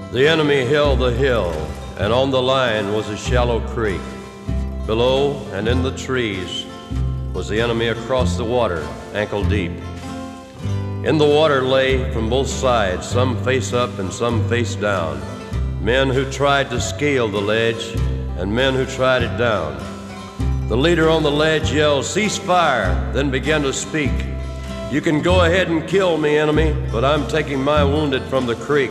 The enemy held the hill, and on the line was a shallow creek. Below and in the trees was the enemy across the water, ankle deep. In the water lay from both sides, some face up and some face down, men who tried to scale the ledge and men who tried it down. The leader on the ledge yelled, "Cease fire," then began to speak. "You can go ahead and kill me, enemy, but I'm taking my wounded from the creek.